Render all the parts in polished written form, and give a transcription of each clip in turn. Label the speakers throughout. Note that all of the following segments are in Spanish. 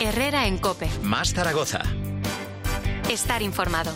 Speaker 1: Herrera en COPE.
Speaker 2: Más Zaragoza.
Speaker 1: Estar informado.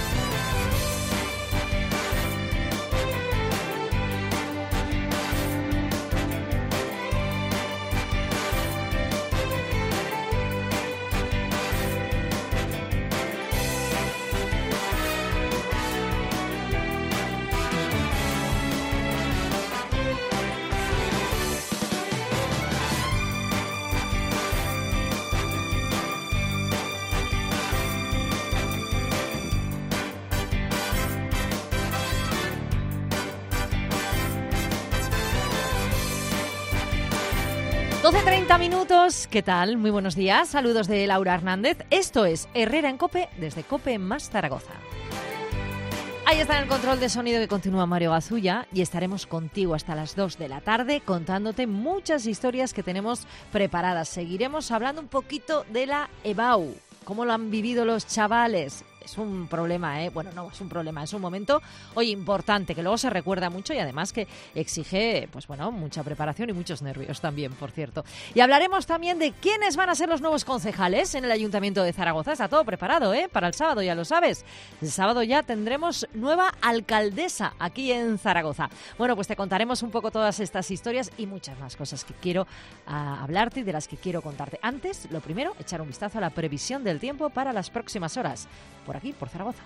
Speaker 3: Minutos, ¿qué tal? Muy buenos días, saludos de Laura Hernández. Esto es Herrera en COPE, desde COPE más Zaragoza. Ahí está en el control de sonido que continúa Mario Gazulla y estaremos contigo hasta las 2 de la tarde contándote muchas historias que tenemos preparadas. Seguiremos hablando un poquito de la EBAU, cómo lo han vivido los chavales. Es un problema, ¿eh? Bueno, no es un problema, es un momento, oye, importante, que luego se recuerda mucho y además que exige, pues bueno, mucha preparación y muchos nervios también, por cierto. Y hablaremos también de quiénes van a ser los nuevos concejales en el Ayuntamiento de Zaragoza. Está todo preparado, ¿eh? Para el sábado, ya lo sabes. El sábado ya tendremos nueva alcaldesa aquí en Zaragoza. Bueno, pues te contaremos un poco todas estas historias y muchas más cosas que quiero hablarte y de las que quiero contarte. Antes, lo primero, echar un vistazo a la previsión del tiempo para las próximas horas. Por aquí, por Zaragoza.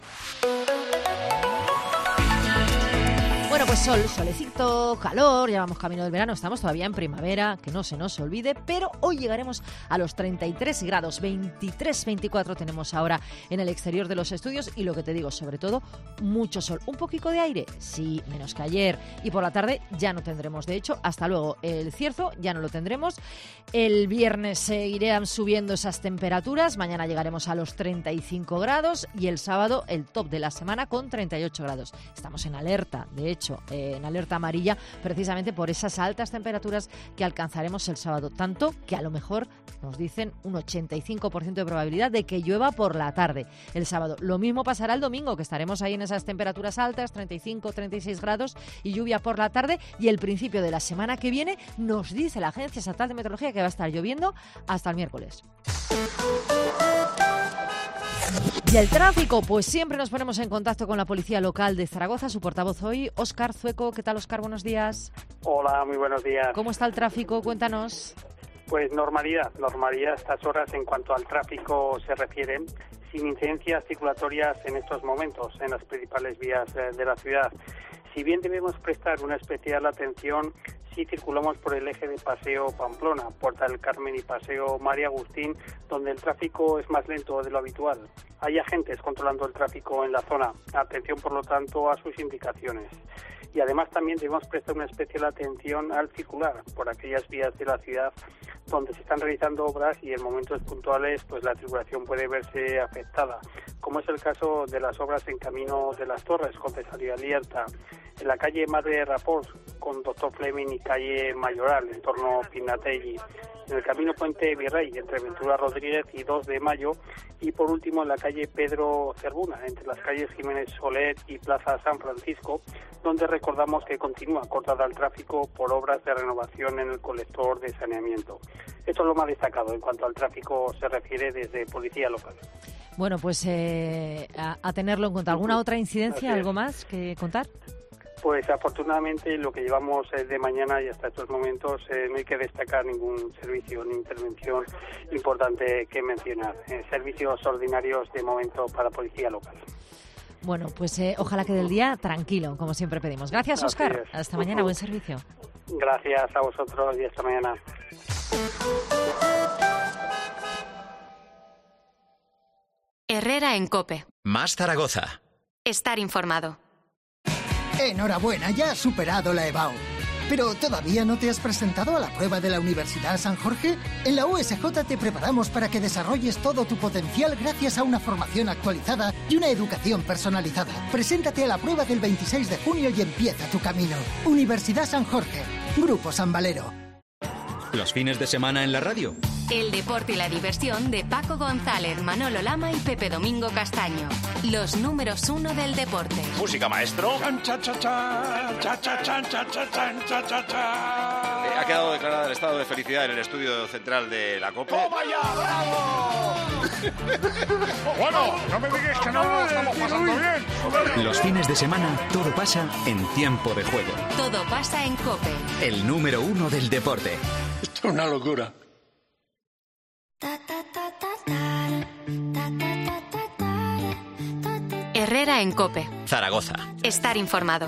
Speaker 3: Bueno, pues sol, solecito, calor, ya vamos camino del verano, estamos todavía en primavera, que no se nos olvide, pero hoy llegaremos a los 33 grados, 23, 24 tenemos ahora en el exterior de los estudios y lo que te digo, sobre todo, mucho sol. ¿Un poquito de aire? Sí, menos que ayer. Y por la tarde ya no tendremos, de hecho, hasta luego. El cierzo ya no lo tendremos. El viernes seguirán subiendo esas temperaturas, mañana llegaremos a los 35 grados y el sábado el top de la semana con 38 grados. Estamos en alerta, de hecho, en alerta amarilla, precisamente por esas altas temperaturas que alcanzaremos el sábado. Tanto que a lo mejor nos dicen un 85% de probabilidad de que llueva por la tarde el sábado. Lo mismo pasará el domingo, que estaremos ahí en esas temperaturas altas, 35, 36 grados y lluvia por la tarde. Y el principio de la semana que viene nos dice la Agencia Estatal de Meteorología que va a estar lloviendo hasta el miércoles. Y el tráfico, pues siempre nos ponemos en contacto con la Policía Local de Zaragoza. Su portavoz hoy, Óscar Zueco. ¿Qué tal, Óscar? Buenos días.
Speaker 4: Hola, muy buenos días.
Speaker 3: ¿Cómo está el tráfico? Cuéntanos.
Speaker 4: Pues normalidad a estas horas en cuanto al tráfico se refiere, sin incidencias circulatorias en estos momentos en las principales vías de la ciudad. Si bien debemos prestar una especial atención si circulamos por el eje de Paseo Pamplona, Puerta del Carmen y Paseo María Agustín, donde el tráfico es más lento de lo habitual. Hay agentes controlando el tráfico en la zona. Atención, por lo tanto, a sus indicaciones. Y además también debemos prestar una especial atención al circular por aquellas vías de la ciudad donde se están realizando obras y en momentos puntuales pues la circulación puede verse afectada, como es el caso de las obras en Camino de las Torres con salida abierta, en la calle Madre de Rapós con Doctor Fleming y calle Mayoral en torno a Pinatelli, en el camino Puente Virrey entre Ventura Rodríguez y 2 de Mayo y por último en la calle Pedro Cervuna entre las calles Jiménez Soler y Plaza San Francisco, donde recordamos que continúa cortada el tráfico por obras de renovación en el colector de saneamiento. Esto es lo más destacado en cuanto al tráfico se refiere desde Policía Local.
Speaker 3: Bueno, pues a tenerlo en cuenta. ¿Alguna otra incidencia, algo más que contar?
Speaker 4: Pues afortunadamente lo que llevamos de mañana y hasta estos momentos no hay que destacar ningún servicio ni intervención importante que mencionar. Servicios ordinarios de momento para Policía Local.
Speaker 3: Bueno, pues ojalá quede el día tranquilo, como siempre pedimos. Gracias, Óscar. Hasta mañana, buen servicio.
Speaker 4: Gracias a vosotros y hasta mañana.
Speaker 1: Herrera en COPE.
Speaker 2: Más Zaragoza.
Speaker 1: Estar informado.
Speaker 5: Enhorabuena, ya has superado la EBAU. ¿Pero todavía no te has presentado a la prueba de la Universidad San Jorge? En la USJ te preparamos para que desarrolles todo tu potencial gracias a una formación actualizada y una educación personalizada. Preséntate a la prueba del 26 de junio y empieza tu camino. Universidad San Jorge, Grupo San Valero.
Speaker 2: Los fines de semana en la radio.
Speaker 1: El deporte y la diversión de Paco González, Manolo Lama y Pepe Domingo Castaño. Los números 1 del deporte.
Speaker 6: Música, maestro. Ha quedado declarado el estado de felicidad en el estudio central de la COPE.
Speaker 7: ¡Toma ya, bravo! Bueno, no me digas que no lo estamos pasando bien.
Speaker 2: Los fines de semana todo pasa en tiempo de juego.
Speaker 1: Todo pasa en COPE.
Speaker 2: El número 1 del deporte.
Speaker 7: Esto es una locura.
Speaker 1: Herrera en COPE.
Speaker 2: Zaragoza.
Speaker 1: Estar informado.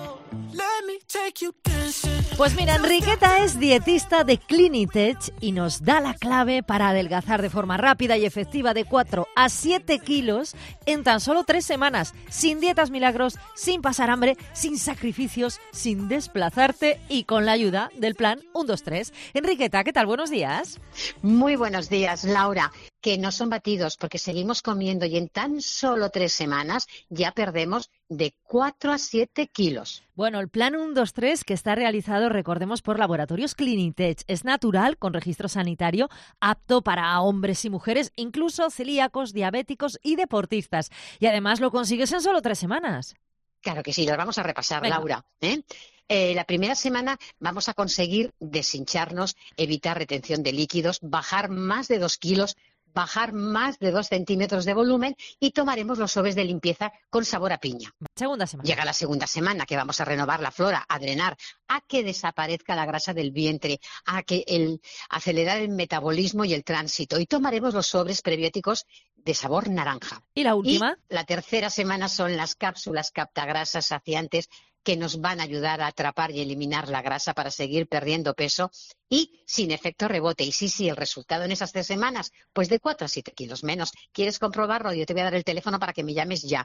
Speaker 3: Pues mira, Enriqueta es dietista de Clinitech y nos da la clave para adelgazar de forma rápida y efectiva de 4 a 7 kilos en tan solo 3 semanas, sin dietas milagros, sin pasar hambre, sin sacrificios, sin desplazarte y con la ayuda del plan 1-2-3. Enriqueta, ¿qué tal? Buenos días.
Speaker 8: Muy buenos días, Laura. Que no son batidos porque seguimos comiendo y en tan solo 3 semanas ya perdemos de 4 a 7 kilos.
Speaker 3: Bueno, el plan 1-2-3 que está realizado, recordemos, por Laboratorios Clinitech, es natural, con registro sanitario, apto para hombres y mujeres, incluso celíacos, diabéticos y deportistas. Y además lo consigues en solo 3 semanas.
Speaker 8: Claro que sí, los vamos a repasar,
Speaker 3: Venga.
Speaker 8: Laura. La primera semana vamos a conseguir deshincharnos, evitar retención de líquidos, bajar más de 2 kilos, bajar más de 2 centímetros de volumen y tomaremos los sobres de limpieza con sabor a piña.
Speaker 3: Segunda semana.
Speaker 8: Llega la segunda semana que vamos a renovar la flora, a drenar, a que desaparezca la grasa del vientre, a que acelerar el metabolismo y el tránsito. Y tomaremos los sobres prebióticos de sabor naranja.
Speaker 3: ¿Y la última?
Speaker 8: Y la tercera semana son las cápsulas captagrasas saciantes que nos van a ayudar a atrapar y eliminar la grasa para seguir perdiendo peso y sin efecto rebote. Y sí, el resultado en esas 3 semanas, pues de 4 a 7 kilos menos. ¿Quieres comprobarlo? Yo te voy a dar el teléfono para que me llames ya.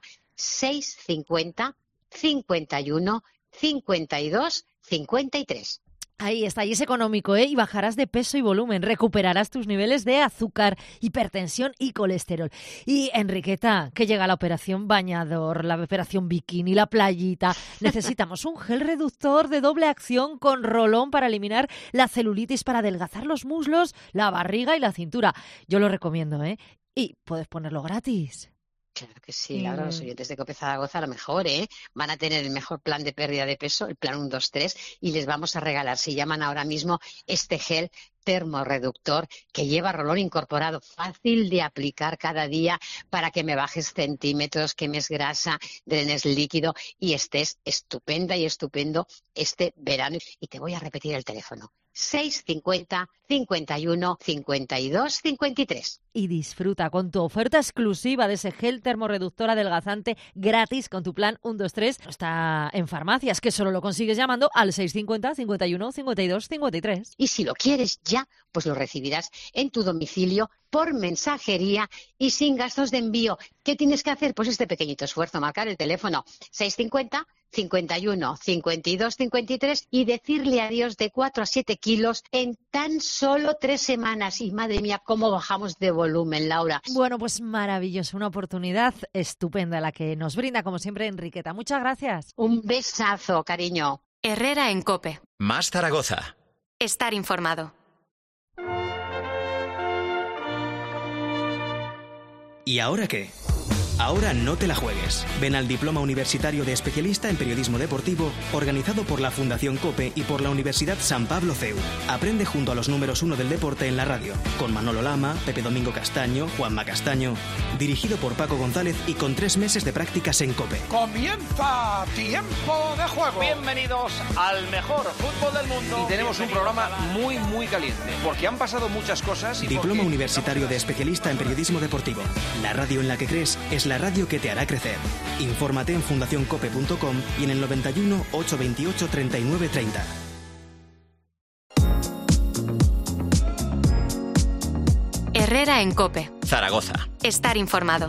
Speaker 8: 650 51 52 53.
Speaker 3: Ahí está, y es económico, ¿eh? Y bajarás de peso y volumen, recuperarás tus niveles de azúcar, hipertensión y colesterol. Y Enriqueta, que llega la operación bañador, la operación bikini, la playita. Necesitamos un gel reductor de doble acción con rolón para eliminar la celulitis, para adelgazar los muslos, la barriga y la cintura. Yo lo recomiendo, ¿eh? Y puedes ponerlo gratis.
Speaker 8: Claro que sí, Laura, los oyentes de COPE Zaragoza a lo mejor, van a tener el mejor plan de pérdida de peso, el plan 1-2-3, y les vamos a regalar, si llaman ahora mismo, este gel termorreductor que lleva rolón incorporado, fácil de aplicar cada día para que me bajes centímetros, quemes grasa, drenes líquido y estés estupenda y estupendo este verano. Y te voy a repetir el teléfono. 650 51 52 53.
Speaker 3: Y disfruta con tu oferta exclusiva de ese gel termorreductor adelgazante gratis con tu plan 1-2-3. Está en farmacias, que solo lo consigues llamando al 650 51 52 53.
Speaker 8: Y si lo quieres ya, pues lo recibirás en tu domicilio por mensajería y sin gastos de envío. ¿Qué tienes que hacer? Pues este pequeñito esfuerzo, marcar el teléfono 650 51 52 53 y decirle adiós de 4 a 7 kilos en tan solo 3 semanas. Y madre mía, cómo bajamos de volumen, Laura.
Speaker 3: Bueno, pues maravilloso, una oportunidad estupenda la que nos brinda, como siempre, Enriqueta. Muchas gracias.
Speaker 8: Un besazo, cariño.
Speaker 1: Herrera en COPE.
Speaker 2: Más Zaragoza.
Speaker 1: Estar informado.
Speaker 9: ¿Y ahora qué? Ahora no te la juegues. Ven al Diploma Universitario de Especialista en Periodismo Deportivo, organizado por la Fundación COPE y por la Universidad San Pablo CEU. Aprende junto a los números 1 del deporte en la radio, con Manolo Lama, Pepe Domingo Castaño, Juanma Castaño, dirigido por Paco González y con 3 meses de prácticas en COPE.
Speaker 7: Comienza Tiempo de Juego.
Speaker 6: Bienvenidos al mejor fútbol del mundo. Y tenemos un programa muy, muy caliente, porque han pasado muchas cosas. Y
Speaker 9: Diploma Universitario de Especialista en Periodismo Deportivo. La radio en la que crees es la radio que te hará crecer. Infórmate en fundacioncope.com y en el 91 828 39 30.
Speaker 1: Herrera en COPE.
Speaker 2: Zaragoza.
Speaker 1: Estar informado.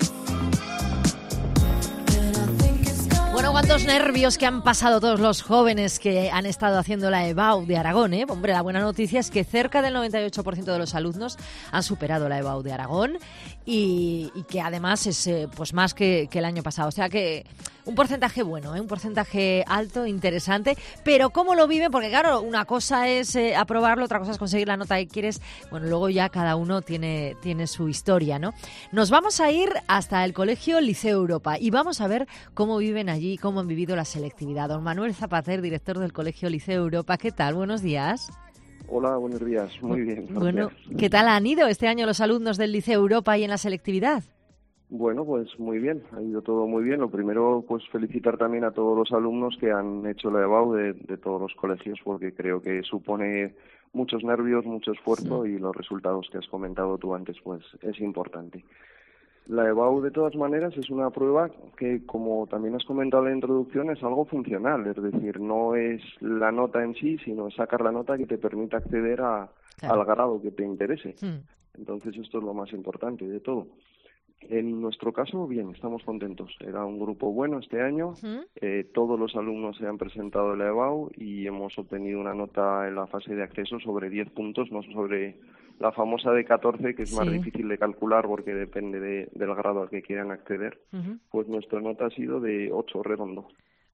Speaker 3: Bueno, cuántos nervios que han pasado todos los jóvenes que han estado haciendo la EBAU de Aragón, ¿eh? Hombre, la buena noticia es que cerca del 98% de los alumnos han superado la EBAU de Aragón y que además es pues más que el año pasado. O sea que Un porcentaje bueno, un porcentaje alto, interesante, pero ¿cómo lo viven? Porque claro, una cosa es aprobarlo, otra cosa es conseguir la nota que quieres. Bueno, luego ya cada uno tiene su historia, ¿no? Nos vamos a ir hasta el Colegio Liceo Europa y vamos a ver cómo viven allí, cómo han vivido la selectividad. Don Manuel Zapater, director del Colegio Liceo Europa, ¿qué tal? Buenos días.
Speaker 10: Hola, buenos días. Muy bien.
Speaker 3: Bueno, ¿qué tal han ido este año los alumnos del Liceo Europa y en la selectividad?
Speaker 10: Bueno, pues muy bien, ha ido todo muy bien. Lo primero, pues felicitar también a todos los alumnos que han hecho la EBAU de todos los colegios, porque creo que supone muchos nervios, mucho esfuerzo y los resultados que has comentado tú antes, pues es importante. La EBAU, de todas maneras, es una prueba que, como también has comentado en la introducción, es algo funcional, es decir, no es la nota en sí, sino es sacar la nota que te permita acceder al grado que te interese. Entonces, esto es lo más importante de todo. En nuestro caso, bien, estamos contentos. Era un grupo bueno este año. Todos los alumnos se han presentado en la EBAU y hemos obtenido una nota en la fase de acceso sobre 10 puntos, no sobre la famosa de 14, que es más difícil de calcular porque depende del grado al que quieran acceder. Pues nuestra nota ha sido de 8 redondo.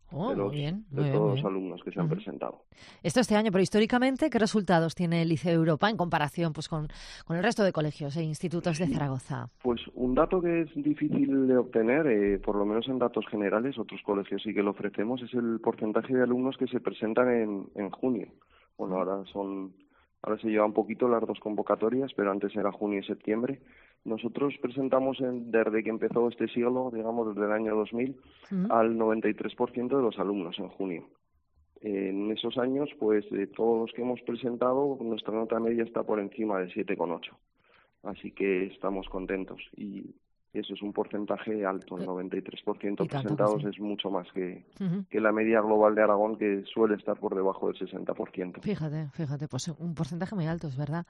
Speaker 10: De todos los alumnos que se han presentado.
Speaker 3: Esto este año, pero históricamente, ¿qué resultados tiene el Liceo Europa en comparación pues con el resto de colegios e institutos de Zaragoza?
Speaker 10: Pues un dato que es difícil de obtener, por lo menos en datos generales, otros colegios sí que lo ofrecemos, es el porcentaje de alumnos que se presentan en junio. Bueno, ahora se llevan un poquito las dos convocatorias, pero antes era junio y septiembre. Nosotros presentamos desde que empezó este siglo, digamos desde el año 2000, al 93% de los alumnos en junio. En esos años, pues de todos los que hemos presentado, nuestra nota media está por encima de 7,8. Así que estamos contentos y eso es un porcentaje alto, el 93% presentados es mucho más que la media global de Aragón, que suele estar por debajo del 60%.
Speaker 3: Fíjate, pues un porcentaje muy alto, es verdad.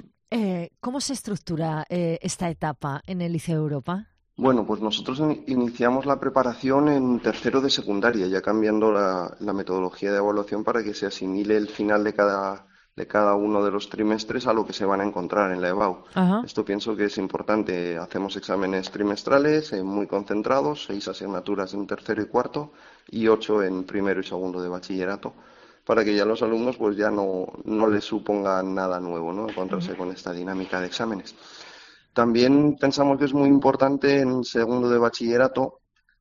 Speaker 3: ¿Cómo se estructura esta etapa en el Liceo Europa?
Speaker 10: Bueno, pues nosotros iniciamos la preparación en tercero de secundaria, ya cambiando la metodología de evaluación para que se asimile el final de cada uno de los trimestres a lo que se van a encontrar en la EBAU. Esto pienso que es importante. Hacemos exámenes trimestrales muy concentrados, 6 asignaturas en tercero y cuarto y 8 en primero y segundo de bachillerato, para que ya los alumnos pues ya no les supongan nada nuevo, ¿no?, encontrarse con esta dinámica de exámenes. También pensamos que es muy importante en segundo de bachillerato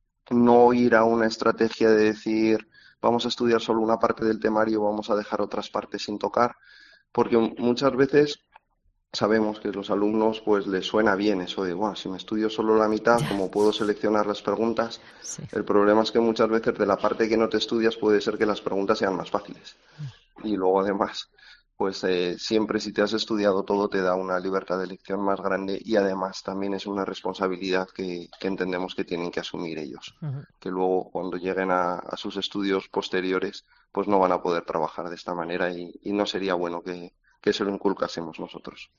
Speaker 10: no ir a una estrategia de decir vamos a estudiar solo una parte del temario, vamos a dejar otras partes sin tocar, porque muchas veces sabemos que a los alumnos pues les suena bien eso de, si me estudio solo la mitad, ¿cómo puedo seleccionar las preguntas? El problema es que muchas veces de la parte que no te estudias puede ser que las preguntas sean más fáciles. Y luego además, pues siempre si te has estudiado todo te da una libertad de elección más grande y además también es una responsabilidad que entendemos que tienen que asumir ellos, que luego cuando lleguen a sus estudios posteriores pues no van a poder trabajar de esta manera y no sería bueno que se lo inculcásemos nosotros.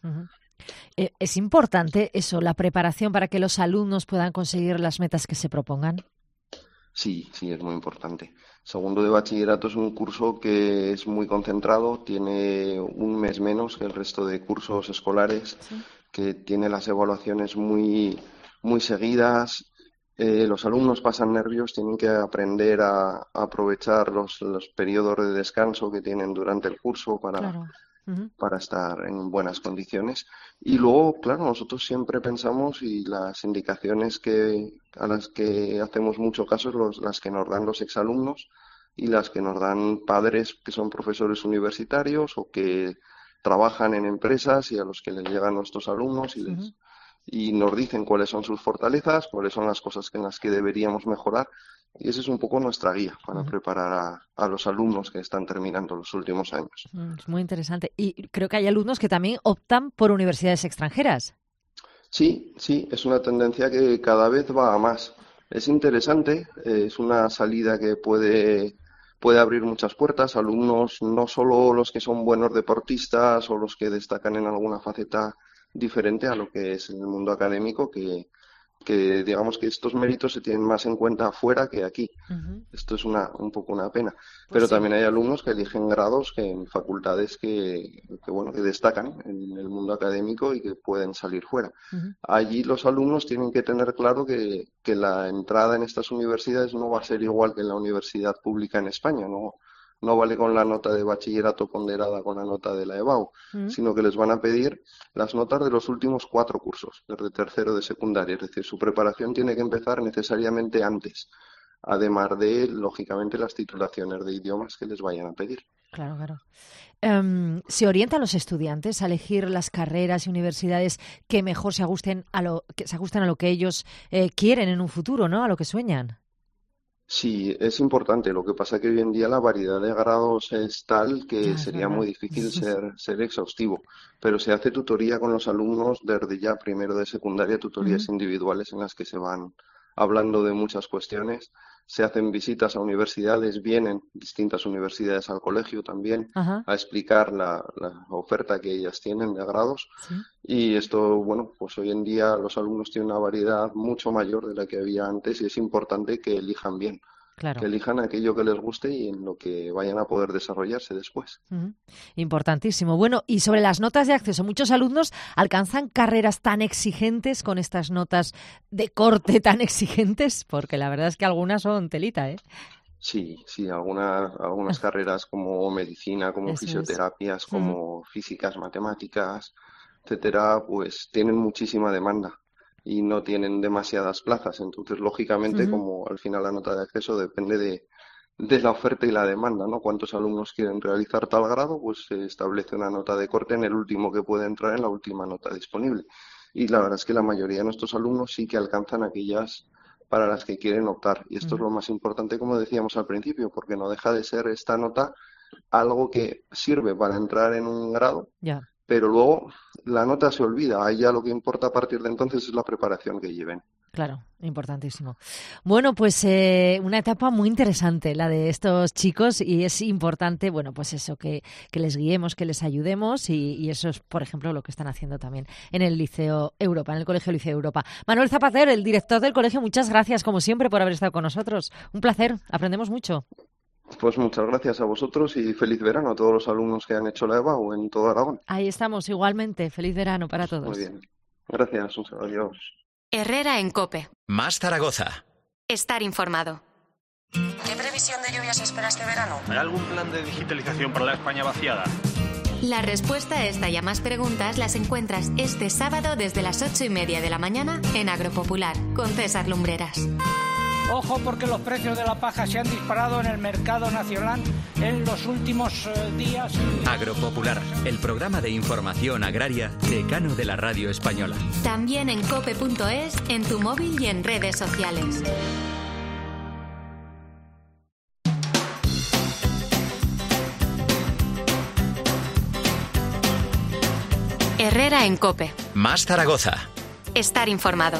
Speaker 3: ¿Es importante eso, la preparación para que los alumnos puedan conseguir las metas que se propongan?
Speaker 10: Sí, es muy importante. Segundo de bachillerato es un curso que es muy concentrado, tiene un mes menos que el resto de cursos escolares, que tiene las evaluaciones muy seguidas. Los alumnos pasan nervios, tienen que aprender a aprovechar los periodos de descanso que tienen durante el curso para estar en buenas condiciones. Y luego, claro, nosotros siempre pensamos y las indicaciones a las que hacemos mucho caso es las que nos dan los exalumnos y las que nos dan padres que son profesores universitarios o que trabajan en empresas y a los que les llegan nuestros alumnos y nos dicen cuáles son sus fortalezas, cuáles son las cosas en las que deberíamos mejorar. Y esa es un poco nuestra guía para preparar a los alumnos que están terminando los últimos años.
Speaker 3: Es muy interesante. Y creo que hay alumnos que también optan por universidades extranjeras.
Speaker 10: Sí, es una tendencia que cada vez va a más. Es interesante, es una salida que puede abrir muchas puertas. Alumnos, no solo los que son buenos deportistas o los que destacan en alguna faceta diferente a lo que es el mundo académico, que que digamos que estos méritos se tienen más en cuenta afuera que aquí. Esto es un poco una pena. Pero también hay alumnos que eligen grados que en facultades que destacan en el mundo académico y que pueden salir fuera. Allí los alumnos tienen que tener claro que la entrada en estas universidades no va a ser igual que en la universidad pública en España, no vale con la nota de bachillerato ponderada con la nota de la EBAU, sino que les van a pedir las notas de los últimos 4 cursos, desde tercero de secundaria. Es decir, su preparación tiene que empezar necesariamente antes, además de, lógicamente, las titulaciones de idiomas que les vayan a pedir.
Speaker 3: Claro, claro. ¿Se orienta a los estudiantes a elegir las carreras y universidades que mejor se ajusten a lo que ellos quieren en un futuro, ¿no? A lo que sueñan?
Speaker 10: Sí, es importante. Lo que pasa es que hoy en día la variedad de grados es tal que sería muy difícil ser exhaustivo. Pero se hace tutoría con los alumnos desde ya primero de secundaria, tutorías individuales en las que se van hablando de muchas cuestiones. Se hacen visitas a universidades, vienen distintas universidades al colegio también a explicar la oferta que ellas tienen de grados. Y esto, bueno, pues hoy en día los alumnos tienen una variedad mucho mayor de la que había antes y es importante que elijan bien. Claro. Que elijan aquello que les guste y en lo que vayan a poder desarrollarse después.
Speaker 3: Importantísimo. Bueno, y sobre las notas de acceso, muchos alumnos alcanzan carreras tan exigentes con estas notas de corte tan exigentes, porque la verdad es que algunas son telita, ¿eh?
Speaker 10: Sí, algunas carreras como medicina, como fisioterapias, como físicas, matemáticas, etcétera, pues tienen muchísima demanda y no tienen demasiadas plazas. Entonces, lógicamente, como al final la nota de acceso depende de la oferta y la demanda, ¿no? Cuántos alumnos quieren realizar tal grado, pues se establece una nota de corte en el último que puede entrar en la última nota disponible. Y la verdad es que la mayoría de nuestros alumnos sí que alcanzan aquellas para las que quieren optar. Y esto es lo más importante, como decíamos al principio, porque no deja de ser esta nota algo que sirve para entrar en un grado, pero luego la nota se olvida. Ahí ya lo que importa a partir de entonces es la preparación que lleven.
Speaker 3: Claro, importantísimo. Bueno, pues una etapa muy interesante la de estos chicos y es importante, bueno, pues eso, que les guiemos, que les ayudemos y eso es, por ejemplo, lo que están haciendo también en el Liceo Europa, en el Colegio Liceo Europa. Manuel Zapatero, el director del colegio, muchas gracias, como siempre, por haber estado con nosotros. Un placer, aprendemos mucho.
Speaker 10: Pues muchas gracias a vosotros y feliz verano a todos los alumnos que han hecho la EBAU en todo Aragón.
Speaker 3: Ahí estamos, igualmente. Feliz verano para todos.
Speaker 10: Muy bien. Gracias, un saludo. Adiós.
Speaker 1: Herrera en COPE.
Speaker 2: Más Zaragoza.
Speaker 1: Estar informado.
Speaker 11: ¿Qué previsión de lluvias espera este verano?
Speaker 12: ¿Hay algún plan de digitalización para la España vaciada?
Speaker 1: La respuesta a esta y a más preguntas las encuentras este sábado desde las 8:30 de la mañana en Agropopular con César Lumbreras.
Speaker 13: Ojo, porque los precios de la paja se han disparado en el mercado nacional en los últimos días.
Speaker 2: Agropopular, el programa de información agraria decano de la radio española.
Speaker 1: También en cope.es, en tu móvil y en redes sociales. Herrera en COPE.
Speaker 2: Más Zaragoza.
Speaker 1: Estar informado.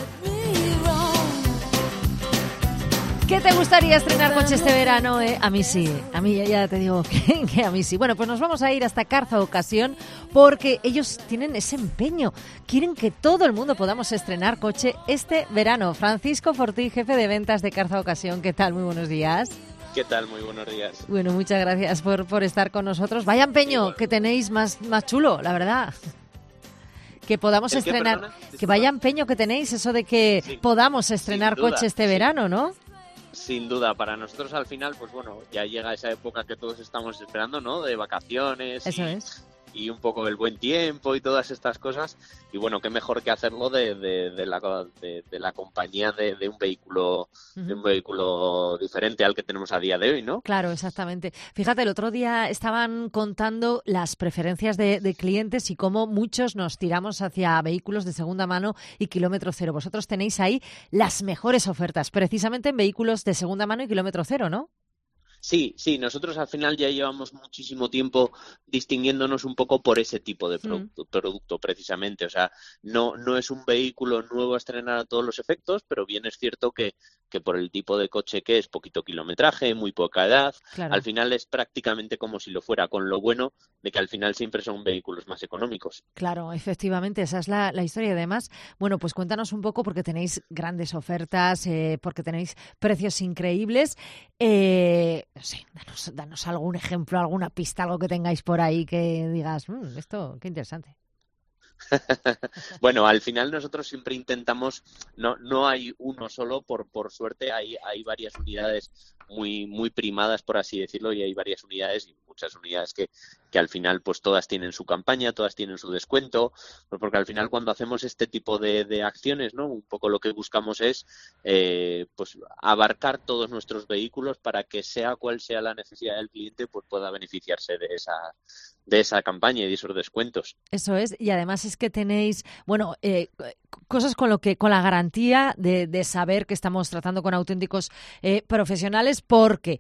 Speaker 3: ¿Qué te gustaría estrenar coche este verano? A mí sí, a mí ya te digo que a mí sí. Bueno, pues nos vamos a ir hasta Carza Ocasión porque ellos tienen ese empeño. Quieren que todo el mundo podamos estrenar coche este verano. Francisco Fortí, jefe de ventas de Carza Ocasión. ¿Qué tal? Muy buenos días.
Speaker 14: ¿Qué tal? Muy buenos días.
Speaker 3: Bueno, muchas gracias por estar con nosotros. Vaya empeño que tenéis más chulo, la verdad. Que podamos estrenar, que vaya empeño que tenéis eso de que podamos estrenar coche este verano, ¿no?
Speaker 14: Sin duda, para nosotros al final, pues bueno, ya llega esa época que todos estamos esperando, ¿no? De vacaciones.
Speaker 3: Eso es.
Speaker 14: Y un poco el buen tiempo y todas estas cosas. Y bueno, qué mejor que hacerlo de la compañía de un vehículo de un vehículo diferente al que tenemos a día de hoy, ¿no?
Speaker 3: Claro, exactamente. Fíjate, el otro día estaban contando las preferencias de clientes y cómo muchos nos tiramos hacia vehículos de segunda mano y kilómetro cero. Vosotros tenéis ahí las mejores ofertas, precisamente en vehículos de segunda mano y kilómetro cero, ¿no?
Speaker 14: Sí, nosotros al final ya llevamos muchísimo tiempo distinguiéndonos un poco por ese tipo de producto precisamente. O sea, no es un vehículo nuevo a estrenar a todos los efectos, pero bien es cierto que por el tipo de coche que es, poquito kilometraje, muy poca edad, claro, al final es prácticamente como si lo fuera, con lo bueno de que al final siempre son vehículos más económicos.
Speaker 3: Claro, efectivamente, esa es la historia. Y además, bueno, pues cuéntanos un poco, porque tenéis grandes ofertas, porque tenéis precios increíbles. No sé, danos algún ejemplo, alguna pista, algo que tengáis por ahí que digas, esto, qué interesante.
Speaker 14: Bueno, al final nosotros siempre intentamos, no hay uno solo, por suerte hay varias unidades muy primadas, por así decirlo, y hay varias unidades y muchas unidades que al final pues todas tienen su campaña, todas tienen su descuento, porque al final cuando hacemos este tipo de acciones, ¿no? Un poco lo que buscamos es pues abarcar todos nuestros vehículos para que sea cual sea la necesidad del cliente, pues pueda beneficiarse de esa campaña y de esos descuentos.
Speaker 3: Eso es, y además es que tenéis, bueno, cosas con la garantía de saber que estamos tratando con auténticos profesionales, porque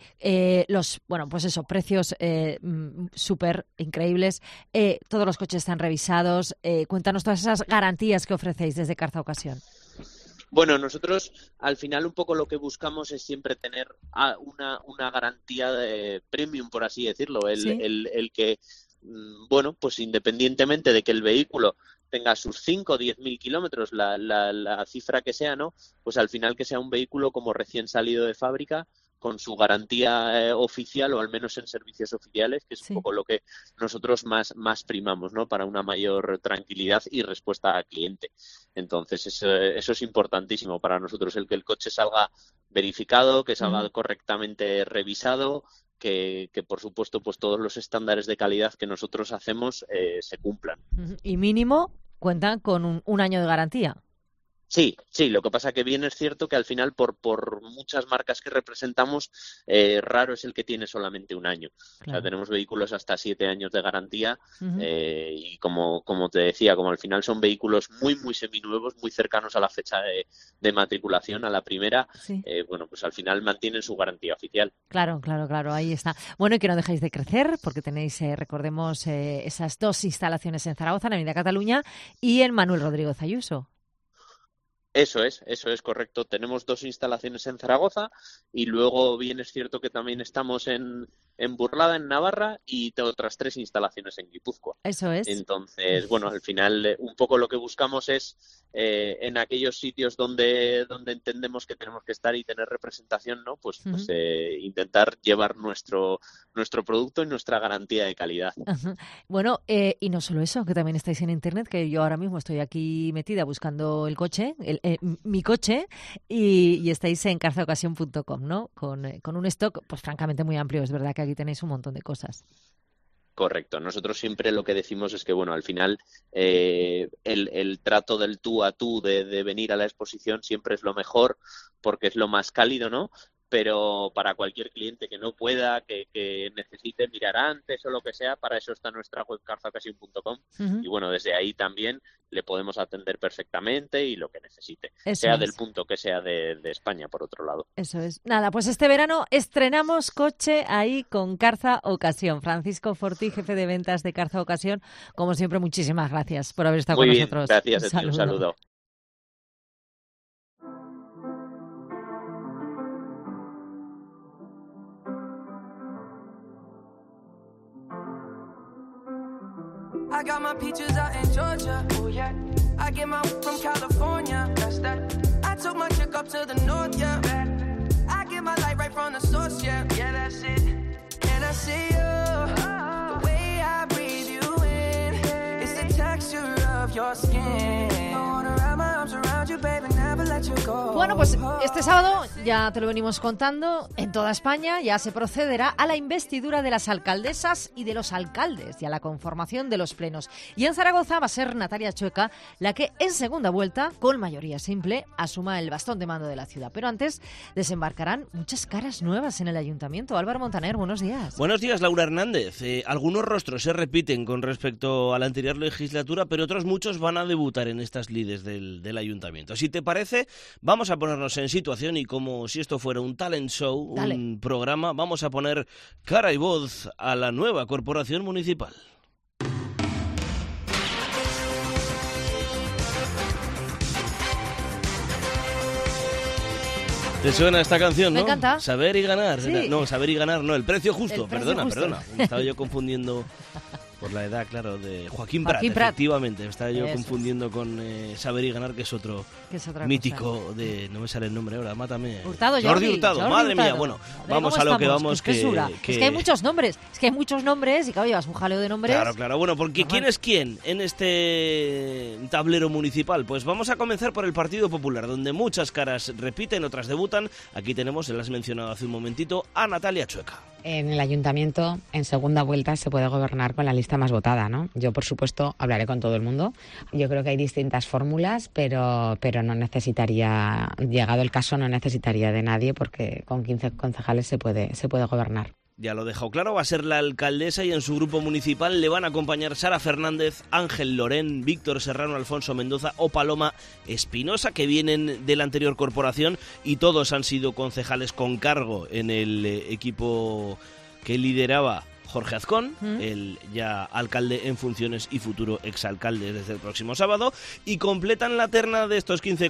Speaker 3: precios súper increíbles, todos los coches están revisados. Cuéntanos todas esas garantías que ofrecéis desde Carza Ocasión.
Speaker 14: Bueno, nosotros al final un poco lo que buscamos es siempre tener una garantía de premium, por así decirlo,
Speaker 3: ¿Sí?
Speaker 14: el que, bueno, pues independientemente de que el vehículo tenga sus 5 o 10.000 kilómetros, la cifra que sea, ¿no? Pues al final que sea un vehículo como recién salido de fábrica, con su garantía oficial, o al menos en servicios oficiales, que es un poco lo que nosotros más primamos, ¿no? Para una mayor tranquilidad y respuesta al cliente. Entonces, eso es importantísimo para nosotros, el que el coche salga verificado, que salga correctamente revisado, que por supuesto pues todos los estándares de calidad que nosotros hacemos se cumplan.
Speaker 3: Y mínimo cuentan con un año de garantía.
Speaker 14: Sí, lo que pasa que bien es cierto que al final por muchas marcas que representamos, raro es el que tiene solamente un año. Claro. O sea, tenemos vehículos hasta 7 años de garantía y como te decía, como al final son vehículos muy seminuevos, muy cercanos a la fecha de matriculación, a la primera, bueno, pues al final mantienen su garantía oficial.
Speaker 3: Claro, ahí está. Bueno, y que no dejéis de crecer, porque tenéis, recordemos, esas 2 instalaciones en Zaragoza, en Avenida Cataluña, y en Manuel Rodríguez Ayuso.
Speaker 14: Eso es correcto. Tenemos 2 instalaciones en Zaragoza y luego bien es cierto que también estamos en Burlada, en Navarra, y otras 3 instalaciones en Guipúzcoa.
Speaker 3: Eso es.
Speaker 14: Entonces, bueno, al final un poco lo que buscamos es en aquellos sitios donde entendemos que tenemos que estar y tener representación, ¿no? Pues intentar llevar nuestro producto y nuestra garantía de calidad.
Speaker 3: Bueno, y no solo eso, que también estáis en internet, que yo ahora mismo estoy aquí metida buscando el coche, mi coche, y estáis en carzaocasión.com, ¿no? Con un stock, pues francamente muy amplio. Es verdad que aquí tenéis un montón de cosas.
Speaker 14: Correcto. Nosotros siempre lo que decimos es que, bueno, al final el trato del tú a tú de venir a la exposición siempre es lo mejor, porque es lo más cálido, ¿no? Pero para cualquier cliente que no pueda, que necesite mirar antes o lo que sea, para eso está nuestra web carzaocasión.com y bueno, desde ahí también le podemos atender perfectamente y lo que necesite, sea del punto que sea de España, por otro lado.
Speaker 3: Eso es. Nada, pues este verano estrenamos coche ahí con Carza Ocasión. Francisco Fortí, jefe de ventas de Carza Ocasión, como siempre, muchísimas gracias por haber estado con nosotros.
Speaker 14: Muy bien, gracias, un saludo.
Speaker 15: I got my peaches out in Georgia, oh yeah. I get my from California, that's that. I took my chick up to the north, yeah. I get my light right from the source, yeah. Yeah, that's it. And I see you, the way I breathe you in, it's the texture of your skin. I wanna wrap my arms around you, baby, never let you go.
Speaker 3: Bueno, pues este sábado, ya te lo venimos contando, en toda España ya se procederá a la investidura de las alcaldesas y de los alcaldes y a la conformación de los plenos. Y en Zaragoza va a ser Natalia Chueca la que en segunda vuelta, con mayoría simple, asuma el bastón de mando de la ciudad. Pero antes desembarcarán muchas caras nuevas en el ayuntamiento. Álvaro Montaner, buenos días.
Speaker 16: Buenos días, Laura Hernández. Algunos rostros se repiten con respecto a la anterior legislatura, pero otros muchos van a debutar en estas lides del ayuntamiento. Si te parece, Vamos a ponernos en situación y como si esto fuera un talent show,
Speaker 3: Dale.
Speaker 16: un programa, vamos a poner cara y voz a la nueva corporación municipal. ¿Te suena esta canción, no?
Speaker 3: Me encanta.
Speaker 16: Saber y ganar.
Speaker 3: Sí.
Speaker 16: No, saber y ganar, no, el precio justo.
Speaker 3: El precio justo.
Speaker 16: Perdona. Me estaba yo confundiendo por la edad, claro, de Joaquín Prat,
Speaker 3: Joaquín Prat.
Speaker 16: efectivamente. Me estaba yo
Speaker 3: Eso
Speaker 16: confundiendo con Saber y ganar, que es otro
Speaker 3: Que es otra
Speaker 16: mítico
Speaker 3: cosa.
Speaker 16: de... No me sale el nombre ahora, mátame.
Speaker 3: Hurtado,
Speaker 16: Jordi Hurtado, madre mía. Bueno, vamos a lo que vamos.
Speaker 3: Que es que hay muchos nombres. Es que hay muchos nombres y claro, llevas un jaleo de nombres.
Speaker 16: Claro. Bueno, porque ¿quién es quién en este tablero municipal? Pues vamos a comenzar por el Partido Popular, donde muchas caras repiten, otras debutan. Aquí tenemos, se las has mencionado hace un momentito, a Natalia Chueca.
Speaker 17: En el ayuntamiento, en segunda vuelta, se puede gobernar con la lista más votada, ¿no? Yo, por supuesto, hablaré con todo el mundo. Yo creo que hay distintas fórmulas, pero no necesitaría, llegado el caso, no necesitaría de nadie porque con 15 concejales se puede gobernar.
Speaker 16: Ya lo he dejado claro, va a ser la alcaldesa y en su grupo municipal le van a acompañar Sara Fernández, Ángel Lorén, Víctor Serrano, Alfonso Mendoza o Paloma Espinosa, que vienen de la anterior corporación y todos han sido concejales con cargo en el equipo que lideraba Jorge Azcón, el ya alcalde en funciones y futuro exalcalde desde el próximo sábado, y completan la terna de estos 15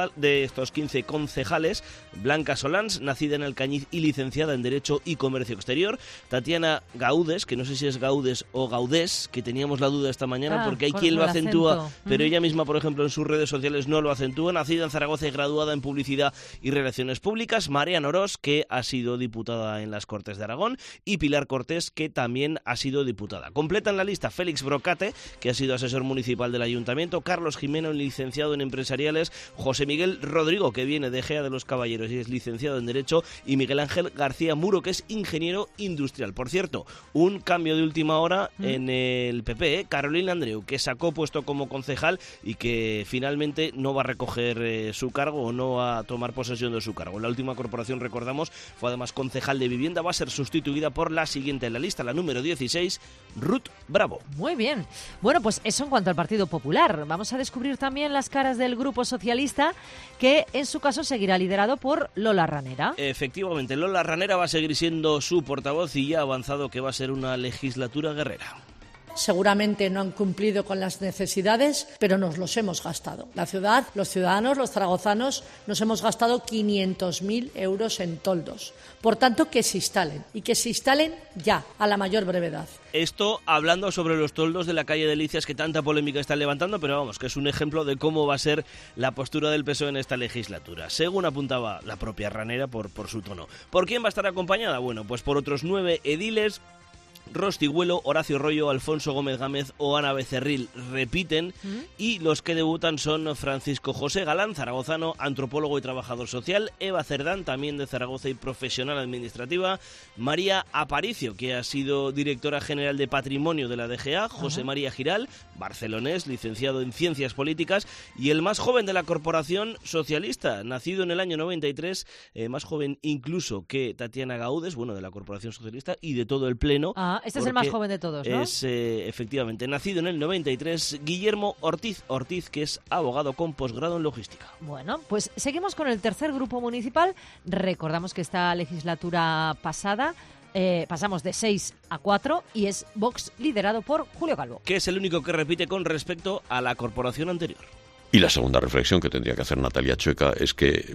Speaker 16: concejales Blanca Solans, nacida en Alcañiz y licenciada en Derecho y Comercio Exterior, Tatiana Gaudes, que no sé si es Gaudes o Gaudés, que teníamos la duda esta mañana porque hay quien lo acentúa, pero ella misma, por ejemplo, en sus redes sociales no lo acentúa, nacida en Zaragoza y graduada en Publicidad y Relaciones Públicas, Mariana Orós, que ha sido diputada en las Cortes de Aragón, y Pilar Cortés, que también ha sido diputada. Completan la lista Félix Brocate, que ha sido asesor municipal del Ayuntamiento, Carlos Jimeno, licenciado en Empresariales, José Miguel Rodrigo, que viene de Egea de los Caballeros y es licenciado en Derecho, y Miguel Ángel García Muro, que es ingeniero industrial. Por cierto, un cambio de última hora en el PP, Carolina Andreu, que sacó puesto como concejal y que finalmente no va a recoger su cargo o no va a tomar posesión de su cargo. En la última corporación, recordamos, fue además concejal de Vivienda, va a ser sustituida por la siguiente en la lista, la número 16, Ruth Bravo.
Speaker 3: Muy bien. Bueno, pues eso en cuanto al Partido Popular. Vamos a descubrir también las caras del Grupo Socialista, que en su caso seguirá liderado por Lola Ranera.
Speaker 16: Efectivamente, Lola Ranera va a seguir siendo su portavoz y ya ha avanzado que va a ser una legislatura guerrera.
Speaker 18: Seguramente no han cumplido con las necesidades, pero nos los hemos gastado. La ciudad, los ciudadanos, los zaragozanos, nos hemos gastado 500.000 euros en toldos. Por tanto, que se instalen, y que se instalen ya, a la mayor brevedad.
Speaker 16: Esto hablando sobre los toldos de la calle Delicias, que tanta polémica están levantando, pero vamos, que es un ejemplo de cómo va a ser la postura del PSOE en esta legislatura. Según apuntaba la propia Ranera por su tono. ¿Por quién va a estar acompañada? Bueno, pues por otros 9 ediles. Rostigüelo, Horacio Rollo, Alfonso Gómez Gámez o Ana Becerril repiten y los que debutan son Francisco José Galán, zaragozano, antropólogo y trabajador social, Eva Cerdán, también de Zaragoza y profesional administrativa, María Aparicio, que ha sido directora general de Patrimonio de la DGA, José María Giral, barcelonés, licenciado en Ciencias Políticas y el más joven de la Corporación Socialista, nacido en el año 93, más joven incluso que Tatiana Gaudes, bueno, de la Corporación Socialista y de todo el Pleno.
Speaker 3: Este es el más joven de todos, ¿no?
Speaker 16: Es, efectivamente, nacido en el 93, Guillermo Ortiz, que es abogado con posgrado en logística.
Speaker 3: Bueno, pues seguimos con el tercer grupo municipal. Recordamos que esta legislatura pasada pasamos de 6 a 4 y es Vox liderado por Julio Calvo.
Speaker 16: Que es el único que repite con respecto a la corporación anterior.
Speaker 19: Y la segunda reflexión que tendría que hacer Natalia Chueca es que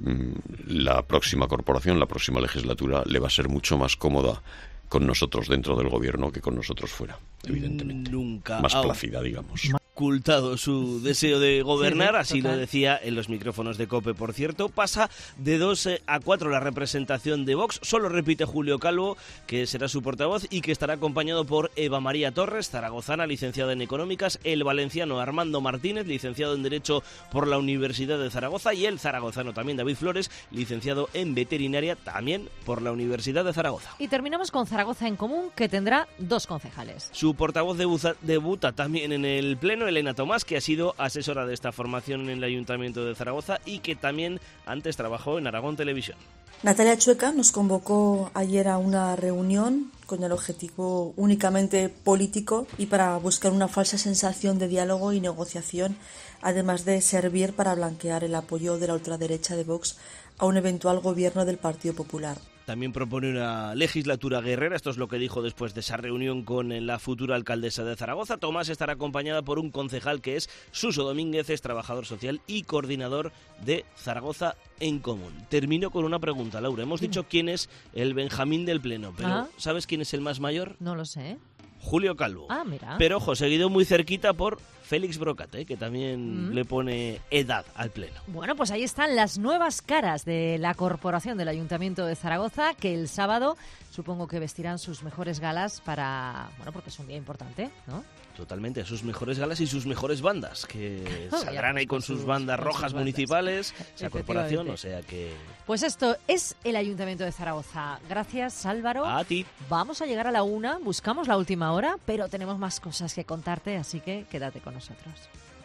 Speaker 19: la próxima corporación, la próxima legislatura, le va a ser mucho más cómoda con nosotros dentro del gobierno que con nosotros fuera, evidentemente.
Speaker 16: Nunca
Speaker 19: más plácida, digamos.
Speaker 16: Ocultado su deseo de gobernar,
Speaker 3: Sí,
Speaker 16: así
Speaker 3: total.
Speaker 16: lo decía en los micrófonos de COPE, por cierto. Pasa de 2 a 4 la representación de Vox, solo repite Julio Calvo, que será su portavoz y que estará acompañado por Eva María Torres, zaragozana, licenciada en Económicas, el valenciano Armando Martínez, licenciado en Derecho por la Universidad de Zaragoza, y el zaragozano también David Flores, licenciado en Veterinaria, también por la Universidad de Zaragoza.
Speaker 3: Y terminamos con Zaragoza en Común, que tendrá 2 concejales.
Speaker 16: Su portavoz debuta también en el Pleno, Elena Tomás, que ha sido asesora de esta formación en el Ayuntamiento de Zaragoza y que también antes trabajó en Aragón Televisión.
Speaker 20: Natalia Chueca nos convocó ayer a una reunión con el objetivo únicamente político y para buscar una falsa sensación de diálogo y negociación, además de servir para blanquear el apoyo de la ultraderecha de Vox a un eventual gobierno del Partido Popular.
Speaker 16: También propone una legislatura guerrera, esto es lo que dijo después de esa reunión con la futura alcaldesa de Zaragoza. Tomás estará acompañada por un concejal que es Suso Domínguez, es trabajador social y coordinador de Zaragoza en Común. Termino con una pregunta, Laura. Hemos dicho quién es el Benjamín del Pleno, pero ¿sabes quién es el más mayor?
Speaker 3: No lo sé.
Speaker 16: Julio Calvo.
Speaker 3: Ah, mira.
Speaker 16: Pero, ojo, seguido muy cerquita por Félix Brocate, que también le pone edad al Pleno.
Speaker 3: Bueno, pues ahí están las nuevas caras de la corporación del Ayuntamiento de Zaragoza, que el sábado supongo que vestirán sus mejores galas para... Bueno, porque es un día importante, ¿no?
Speaker 16: Totalmente, sus mejores galas y sus mejores bandas, que saldrán ahí con sus bandas rojas municipales, esa corporación, o sea que...
Speaker 3: Pues esto es el Ayuntamiento de Zaragoza. Gracias, Álvaro.
Speaker 16: A ti.
Speaker 3: Vamos a llegar a la 1, buscamos la última hora, pero tenemos más cosas que contarte, así que quédate con nosotros.